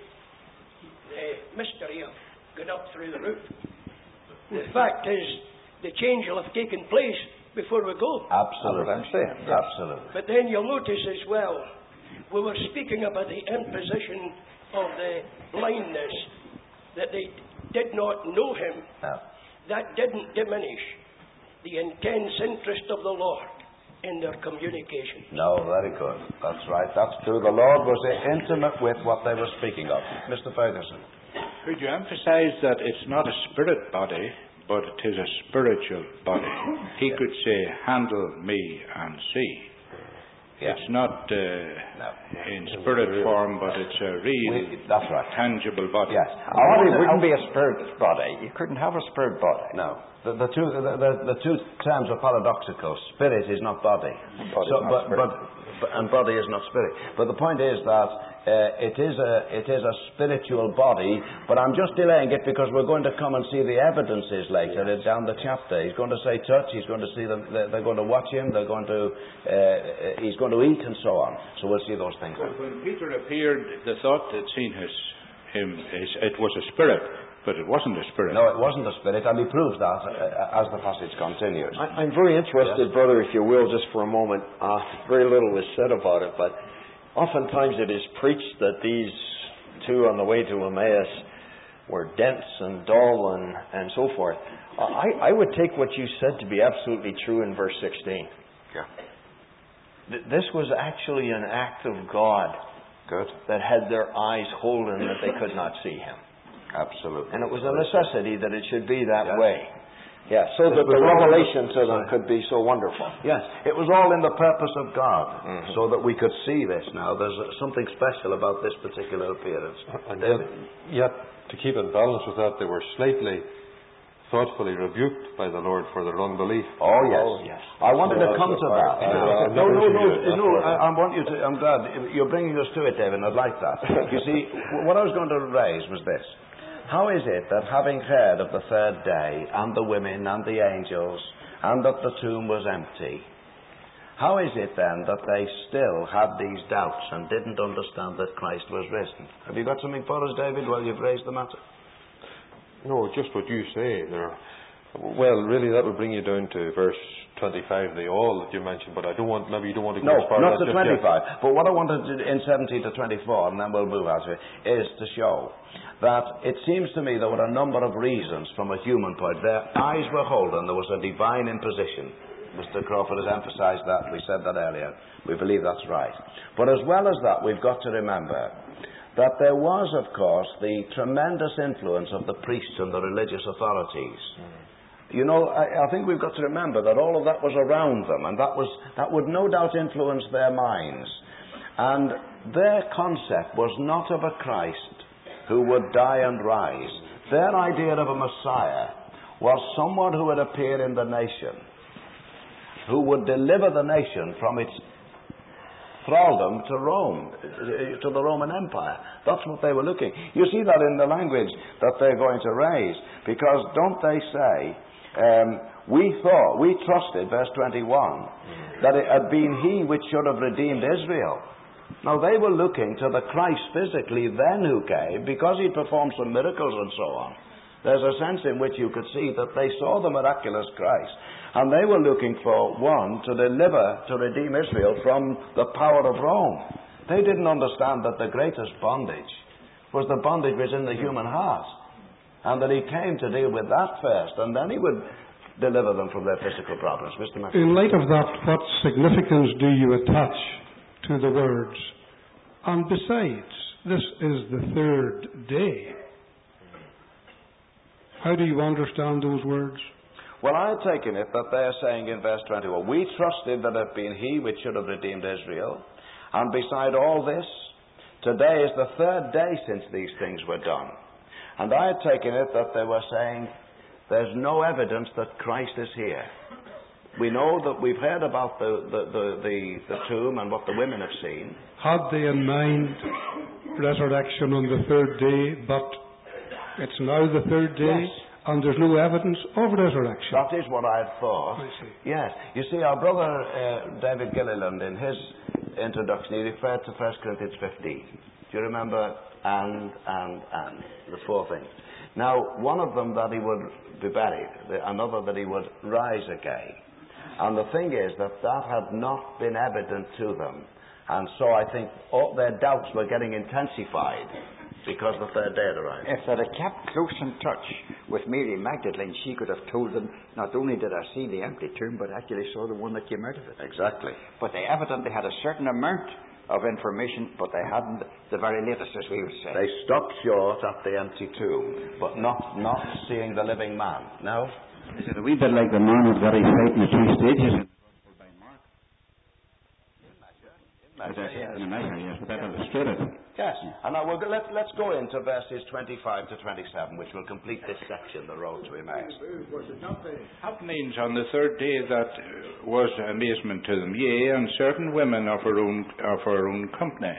the mystery of going up through the roof. The fact is, the change will have taken place before we go. Absolutely. I'm saying. Yes. Absolutely. But then you'll notice as well, we were speaking about the imposition of the blindness, that they did not know him. No. That didn't diminish the intense interest of the Lord in their communication. No, very good. That's right. That's true. The Lord was intimate with what they were speaking of. Mr. Ferguson. Could you emphasize that it's not a spirit body, but it is a spiritual body? He could say, handle me and see. Yeah. It's not in spirit form, but it's a real, that's right, tangible body. Yes. It wouldn't be a spirit body. You couldn't have a spirit body. No. The two terms are paradoxical. Spirit is not body. And body is not spirit. But the point is that it is a spiritual body, but I'm just delaying it because we're going to come and see the evidences later down the chapter. He's going to say touch, he's going to see them, they're going to watch him, he's going to eat and so on. So we'll see those things. Well, when Peter appeared, they thought they'd seen it was a spirit, but it wasn't a spirit. No, it wasn't a spirit, and he proves that as the passage continues. I'm very interested, brother, if you will, just for a moment. Very little is said about it, but oftentimes it is preached that these two on the way to Emmaus were dense and dull and so forth. I would take what you said to be absolutely true in verse 16. Yeah. This was actually an act of God. Good. That had their eyes holden that they could not see him. Absolutely. And it was a necessity that it should be that way. Yeah, so that the revelation to them could be so wonderful. Yes, it was all in the purpose of God, so that we could see this now. There's something special about this particular appearance. And yet, to keep in balance with that, they were slightly, thoughtfully rebuked by the Lord for their unbelief. Oh, yes. I wanted to come to that. I'm glad. You're bringing us to it, David, and I'd like that. You see, what I was going to raise was this. How is it that having heard of the third day, and the women, and the angels, and that the tomb was empty, how is it then that they still had these doubts and didn't understand that Christ was risen? Have you got something for us, David, while you've raised the matter? No, just what you say there. Well, really, that would bring you down to verse 25, the all that you mentioned, but maybe you don't want to go as far as that. No, not to 25. But what I wanted to, in 17 to 24, and then we'll move out of it, is to show that it seems to me there were a number of reasons from a human point. Their eyes were holden, there was a divine imposition. Mr. Crawford has emphasized that. We said that earlier. We believe that's right. But as well as that, we've got to remember that there was, of course, the tremendous influence of the priests and the religious authorities. You know, I think we've got to remember that all of that was around them, and that would no doubt influence their minds. And their concept was not of a Christ who would die and rise. Their idea of a Messiah was someone who would appear in the nation, who would deliver the nation from its thraldom to Rome, to the Roman Empire. That's what they were looking. You see that in the language that they're going to raise, because don't they say, we trusted, verse 21, that it had been he which should have redeemed Israel. Now they were looking to the Christ physically then who came, because he performed some miracles and so on. There's a sense in which you could see that they saw the miraculous Christ. And they were looking for one to deliver, to redeem Israel from the power of Rome. They didn't understand that the greatest bondage was the bondage which was in the human heart. And that he came to deal with that first, and then he would deliver them from their physical problems. Mr. McCarthy. In light of that, what significance do you attach to the words, and besides, this is the third day? How do you understand those words? Well, I've taken it that they're saying in verse 21, we trusted that it had been he which should have redeemed Israel, and beside all this, today is the third day since these things were done. And I had taken it that they were saying, there's no evidence that Christ is here. We know that we've heard about the tomb and what the women have seen. Had they in mind resurrection on the third day, but it's now the third day, yes, and there's no evidence of resurrection? That is what I had thought. I see. Yes. You see, our brother David Gilliland, in his introduction, he referred to 1 Corinthians 15. Do you remember? And, the four things. Now, one of them that he would be buried, another that he would rise again. And the thing is that had not been evident to them. And so I think all their doubts were getting intensified because the third day had arrived. If they had kept close in touch with Mary Magdalene, she could have told them, not only did I see the empty tomb, but I actually saw the one that came out of it. Exactly. But they evidently had a certain amount of information, but they hadn't the very latest, as we would say. They stopped short at the empty tomb, but not seeing the living man. No? Is it a wee bit like the man who's got his sight in the 2 stages? In a measure, yes, but that illustrated. Yes, and now let's go into verses 25 to 27, which will complete this section, the road to Emmaus. That means on the third day that was amazement to them, yea, and certain women of our own company.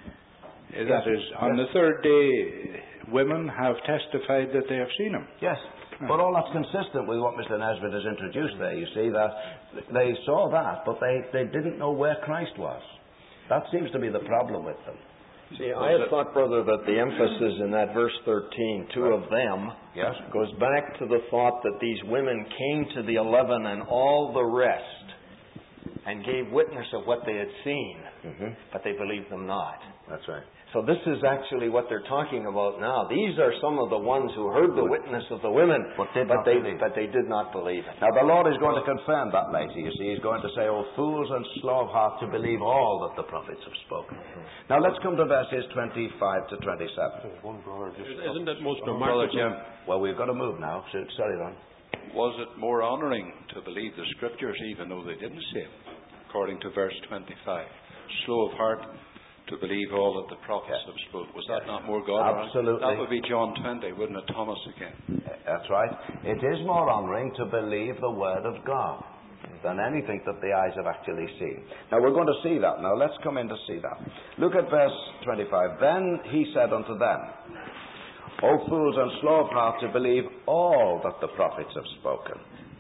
That is, on the third day, women have testified that they have seen him. Yes. But all that's consistent with what Mr. Nesbitt has introduced there. You see that they saw that, but they didn't know where Christ was. That seems to be the problem with them. See, I had thought, brother, that the emphasis in that verse 13, two of them, yes, goes back to the thought that these women came to the 11 and all the rest and gave witness of what they had seen, but they believed them not. That's right. So this is actually what they're talking about now. These are some of the ones who heard the witness of the women, but they did not believe it. Now the Lord is going to confirm that later. You see, He's going to say, "O fools and slow of heart, to believe all that the prophets have spoken." Now let's come to verses 25 to 27. Isn't it most remarkable? Well, we've got to move now. Sorry, Ron. Was it more honouring to believe the Scriptures even though they didn't see Him? According to verse 25. Slow of heart to believe all that the prophets have spoken. Was that not more God? Absolutely. That would be John 20, wouldn't it, Thomas again? That's right. It is more honouring to believe the Word of God than anything that the eyes have actually seen. Now we're going to see that. Now let's come in to see that. Look at verse 25. Then he said unto them, O fools and slow of heart to believe all that the prophets have spoken.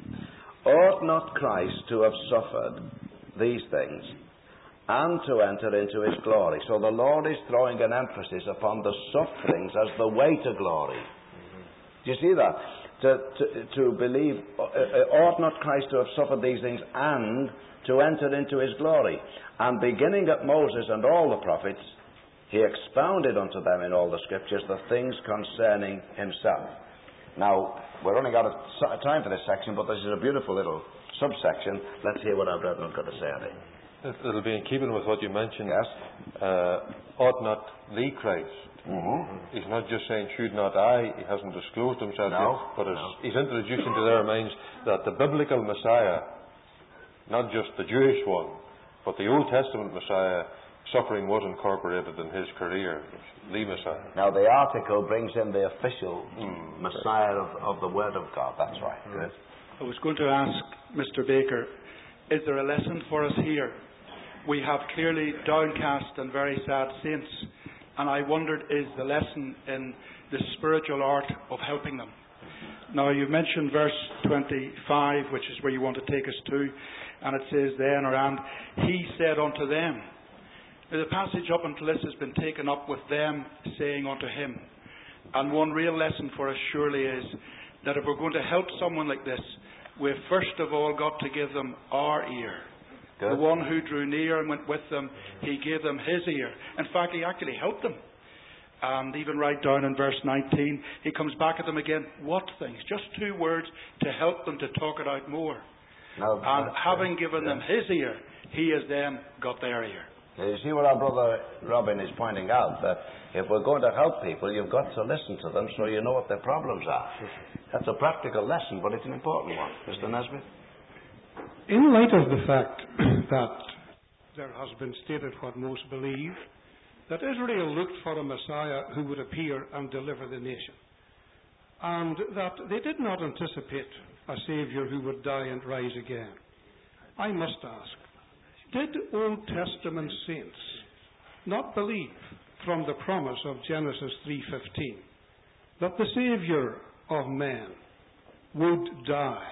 Ought not Christ to have suffered these things and to enter into his glory? So the Lord is throwing an emphasis upon the sufferings as the way to glory. Do you see that? To believe, ought not Christ to have suffered these things and to enter into his glory? And beginning at Moses and all the prophets, he expounded unto them in all the Scriptures the things concerning himself. Now, we're running out of time for this section, but this is a beautiful little subsection. Let's hear what our brethren have got to say on it. It'll be in keeping with what you mentioned. Yes. Ought not the Christ He's not just saying, should not I. He hasn't disclosed himself yet, but he's introducing to their minds that the biblical Messiah, not just the Jewish one, but the Old Testament Messiah, suffering was incorporated in his career, the Messiah. Now the article brings in the official Messiah of the Word of God. That's right. Good. I was going to ask Mr. Baker, is there a lesson for us here? We have clearly downcast and very sad saints, and I wondered, is the lesson in the spiritual art of helping them? Now, you mentioned verse 25, which is where you want to take us to, and it says then, and he said unto them. Now, the passage up until this has been taken up with them saying unto him. And one real lesson for us surely is that if we're going to help someone like this, we've first of all got to give them our ear. Good. The one who drew near and went with them, he gave them his ear. In fact, he actually helped them. And even right down in verse 19, he comes back at them again. What things? Just 2 words to help them to talk it out more. No, and having given them his ear, he has then got their ear. You see what our brother Robin is pointing out, that if we're going to help people, you've got to listen to them so you know what their problems are. That's a practical lesson, but it's an important one. Mr. Nesbitt? In light of the fact that there has been stated what most believe, that Israel looked for a Messiah who would appear and deliver the nation, and that they did not anticipate a Saviour who would die and rise again, I must ask, did Old Testament saints not believe from the promise of Genesis 3:15 that the Saviour of man would die?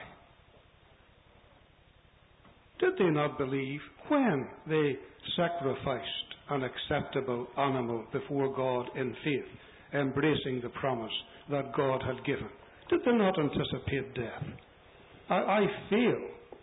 Did they not believe when they sacrificed an acceptable animal before God in faith, embracing the promise that God had given? Did they not anticipate death? I fail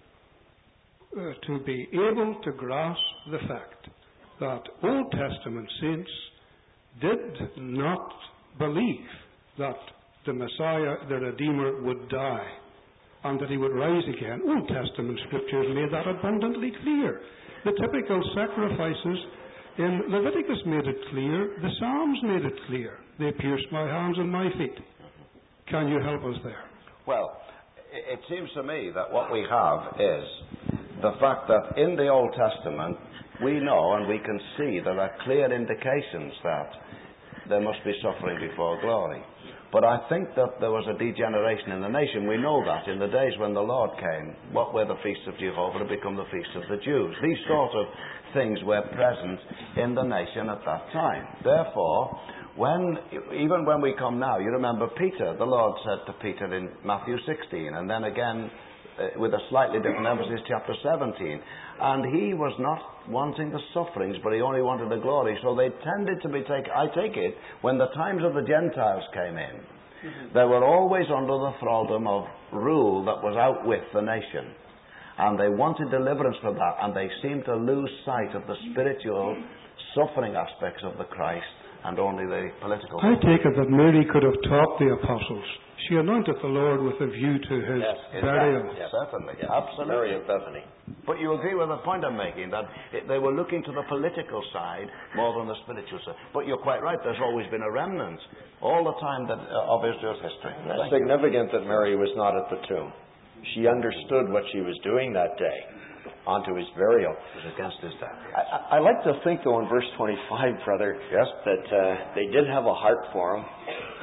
to be able to grasp the fact that Old Testament saints did not believe that the Messiah, the Redeemer, would die and that he would rise again. Old Testament scriptures made that abundantly clear. The typical sacrifices in Leviticus made it clear. The Psalms made it clear. They pierced my hands and my feet. Can you help us there? Well, it seems to me that what we have is the fact that in the Old Testament we know and we can see there are clear indications that there must be suffering before glory. But I think that there was a degeneration in the nation. We know that in the days when the Lord came, what were the feasts of Jehovah to become the feasts of the Jews. These sort of things were present in the nation at that time. Therefore, even when we come now, you remember Peter, the Lord said to Peter in Matthew 16, and then again with a slightly different emphasis, chapter 17. And he was not wanting the sufferings, but he only wanted the glory. So they tended to be I take it, when the times of the Gentiles came in, they were always under the thraldom of rule that was out with the nation. And they wanted deliverance from that, and they seemed to lose sight of the spiritual suffering aspects of the Christ and only the political. I take it that Mary could have taught the apostles. She anointed the Lord with a view to his burial. Yes, certainly. Yes. Absolutely. Mary of Bethany. But you agree with the point I'm making, that they were looking to the political side more than the spiritual side. But you're quite right, there's always been a remnant all the time of Israel's history. It's significant that Mary was not at the tomb. She understood what she was doing that day onto his burial. It was against his death. I like to think, though, in verse 25, brother, that they did have a heart for him.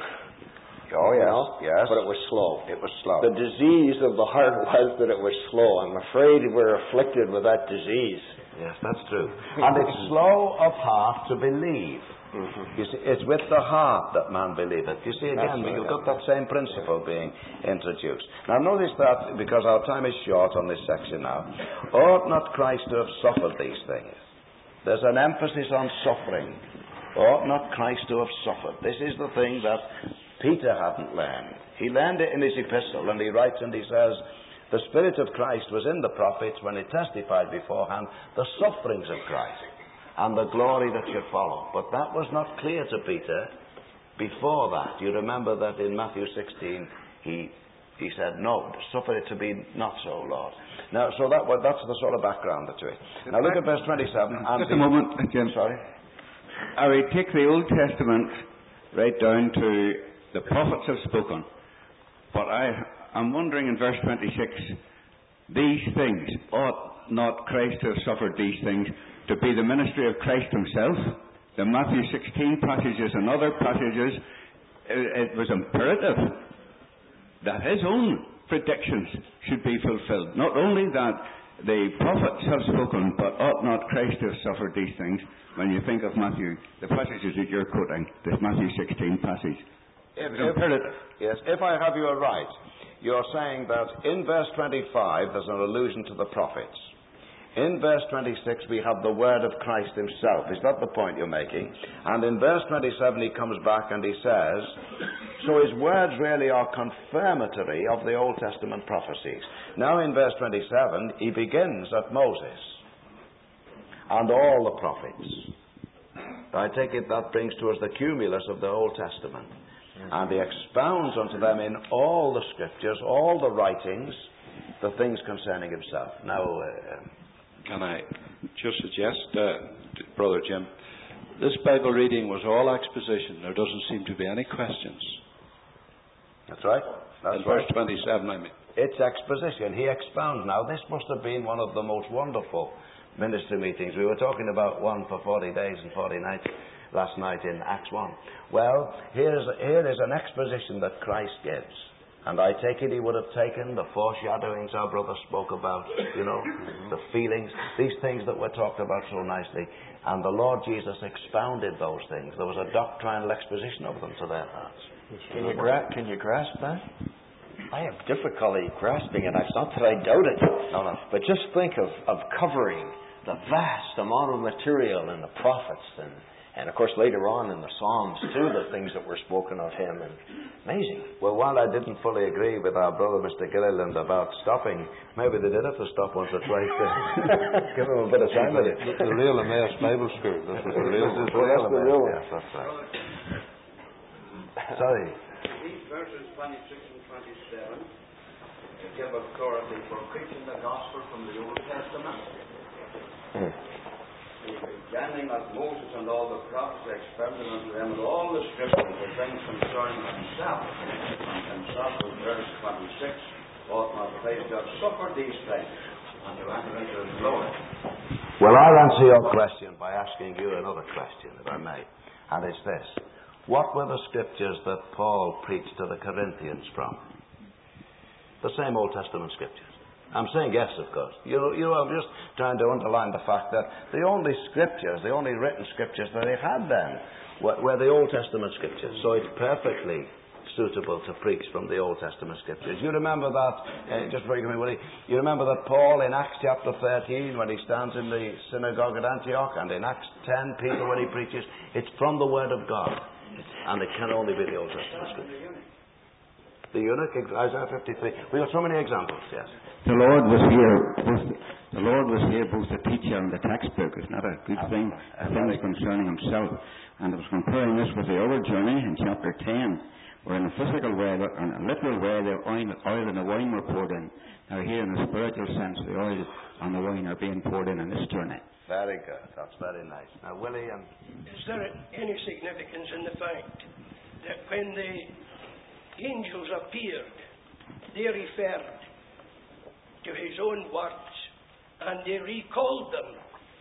Oh, yes, yes. But it was slow. It was slow. The disease of the heart was that it was slow. I'm afraid we're afflicted with that disease. Yes, that's true. And it's slow of heart to believe. Mm-hmm. You see, it's with the heart that man believeth. You see, again, you've got that same principle being introduced. Now, notice that, because our time is short on this section now, ought not Christ to have suffered these things? There's an emphasis on suffering. Ought not Christ to have suffered? This is the thing that Peter hadn't learned. He learned it in his epistle, and he writes and he says, the Spirit of Christ was in the prophets when he testified beforehand the sufferings of Christ and the glory that should follow. But that was not clear to Peter before that. You remember that in Matthew 16 he said, no, suffer it to be not so, Lord. Now, so that's the sort of background to it. Now look at verse 27. Just a moment, Jim. Sorry? I would take the Old Testament right down to the prophets have spoken. But I'm wondering in verse 26, these things, ought not Christ to have suffered these things to be the ministry of Christ himself? The Matthew 16 passages and other passages, it was imperative that his own predictions should be fulfilled. Not only that the prophets have spoken, but ought not Christ to have suffered these things? When you think of Matthew, the passages that you're quoting, this Matthew 16 passage, it's imperative. Yes, if I have you right, you're saying that in verse 25 there's an allusion to the prophets. In verse 26 we have the word of Christ himself. Is that the point you're making? And in verse 27 he comes back and he says, so his words really are confirmatory of the Old Testament prophecies. Now in verse 27 he begins at Moses and all the prophets. I take it that brings to us the cumulus of the Old Testament. And he expounds unto them in all the scriptures, all the writings, the things concerning himself. Now, can I just suggest, Brother Jim, this Bible reading was all exposition. There doesn't seem to be any questions. That's right. In verse 27, I mean. It's exposition. He expounds. Now, this must have been one of the most wonderful ministry meetings. We were talking about one for 40 days and 40 nights last night in Acts 1. Well, here is an exposition that Christ gives. And I take it he would have taken the foreshadowings our brother spoke about, the feelings, these things that were talked about so nicely. And the Lord Jesus expounded those things. There was a doctrinal exposition of them to their hearts. Can you grasp that? I have difficulty grasping it. It's not that I doubt it. No. But just think of covering the vast amount of material in the prophets and of course later on in the Psalms too, the things that were spoken of him. And amazing. Well, while I didn't fully agree with our brother Mr. Gilliland about stopping, maybe they did have to stop once or twice to give him a bit of time with it. The real Emmaus Bible School. This is the real Emmaus. Yes, that's right. Sorry. These verses 26 and 27 give authority for preaching the gospel from the Old Testament. The beginning of Moses and all the prophets expounded unto them with all the scriptures the things concerning himself. And himself in verse 26 ought not Christ to have suffered these things and to enter into his glory. Well, I'll answer your question by asking you another question, if I may. And it's this. What were the scriptures that Paul preached to the Corinthians from? The same Old Testament scriptures. I'm saying yes, of course. I'm just trying to underline the fact that the only scriptures, the only written scriptures that they had then were the Old Testament scriptures. So it's perfectly suitable to preach from the Old Testament scriptures. You remember that, just very quickly, you remember that Paul in Acts chapter 13, when he stands in the synagogue at Antioch, and in Acts 10, Peter, when he preaches, it's from the Word of God. And it can only be the Old Testament scripture. The eunuch, Isaiah 53. We got so many examples, yes. The Lord was here both the teacher and the textbook. It's not a good thing. A thing concerning himself. And I was comparing this with the other journey in chapter 10, where in a physical way, in a literal way, the oil and the wine were poured in. Now here in a spiritual sense, the oil and the wine are being poured in this journey. Very good. That's very nice. Now, William. Is there any significance in the fact that when the angels appeared, they referred to his own words and they recalled them?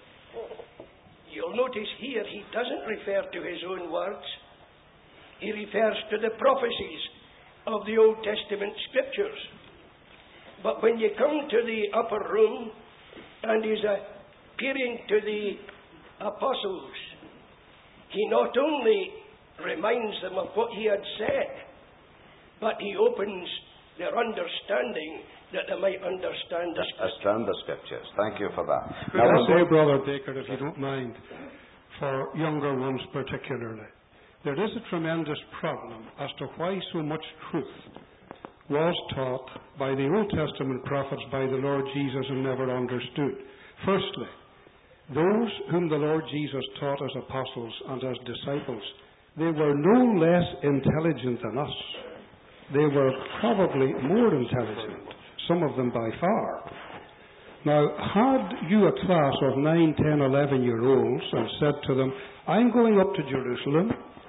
You'll notice here he doesn't refer to his own words. He refers to the prophecies of the Old Testament scriptures. But when you come to the upper room and he's appearing to the apostles, he not only reminds them of what he had said, but he opens their understanding that they might understand the scriptures. Thank you for that. Could I say, Brother Baker, if you don't mind, for younger ones particularly, there is a tremendous problem as to why so much truth was taught by the Old Testament prophets by the Lord Jesus and never understood. Firstly, those whom the Lord Jesus taught as apostles and as disciples, they were no less intelligent than us. They were probably more intelligent, some of them by far. Now, had you a class of 9, 10, 11-year-olds and said to them, I'm going up to Jerusalem,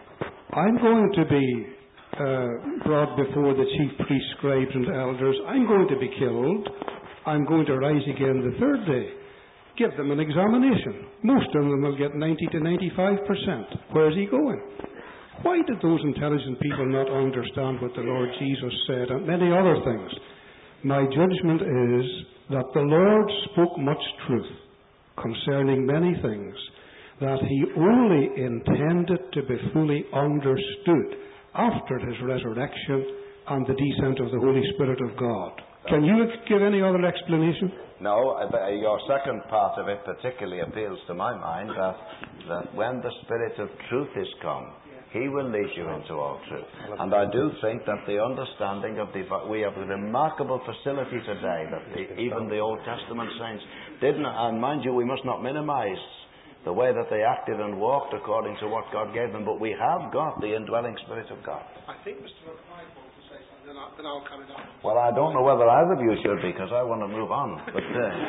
I'm going to be brought before the chief priests, scribes, and elders. I'm going to be killed. I'm going to rise again the third day. Give them an examination. Most of them will get 90 to 95%. Where is he going? Why did those intelligent people not understand what the Lord Jesus said and many other things? My judgment is that the Lord spoke much truth concerning many things that he only intended to be fully understood after his resurrection and the descent of the Holy Spirit of God. Can you give any other explanation? No, your second part of it particularly appeals to my mind, that when the Spirit of truth is come, he will lead you into all truth. And I do think that the understanding of we have a remarkable facility today that even the Old Testament saints didn't, and mind you, we must not minimize the way that they acted and walked according to what God gave them, but we have got the indwelling Spirit of God. I think Mr. McBride wants to say something, then I'll come in after. Well, I don't know whether either of you should, because I want to move on. But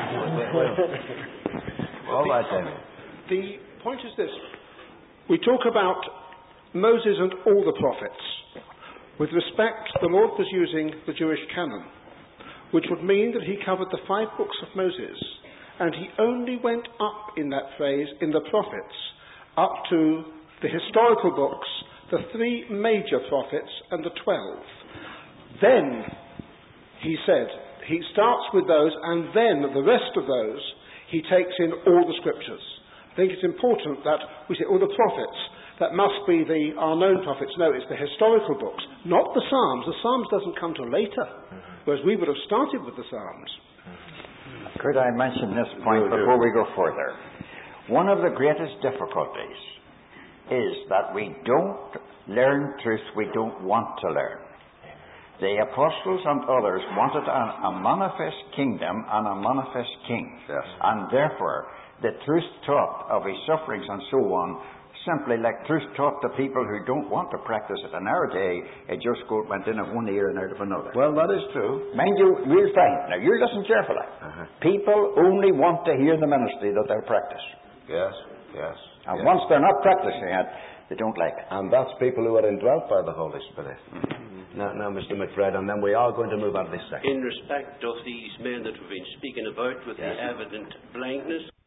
all right, David. The point is this. We talk about Moses and all the prophets. With respect, the Lord was using the Jewish canon, which would mean that he covered the 5 books of Moses, and he only went up in that phrase in the prophets, up to the historical books, the 3 major prophets, and the 12. Then, he said, he starts with those, and then the rest of those, he takes in all the scriptures. I think it's important that we say all the prophets. That must be our known prophets. No, it's the historical books, not the Psalms. The Psalms doesn't come till later, whereas we would have started with the Psalms. Could I mention this point before we go further? One of the greatest difficulties is that we don't learn truth we don't want to learn. The apostles and others wanted a manifest kingdom and a manifest king. Yes. And therefore, the truth taught of his sufferings and so on, simply like truth taught to people who don't want to practice it. In our day, it just went in of one ear and out of another. Well, that is true. Mind you, we'll find. Now, you listen carefully. People only want to hear the ministry that they practice. Yes, yes. And once they're not practicing it, they don't like it. And that's people who are indwelt by the Holy Spirit. Now, Mr. McFred, and then we are going to move on to this second. In respect of these men that we've been speaking about with the evident blindness,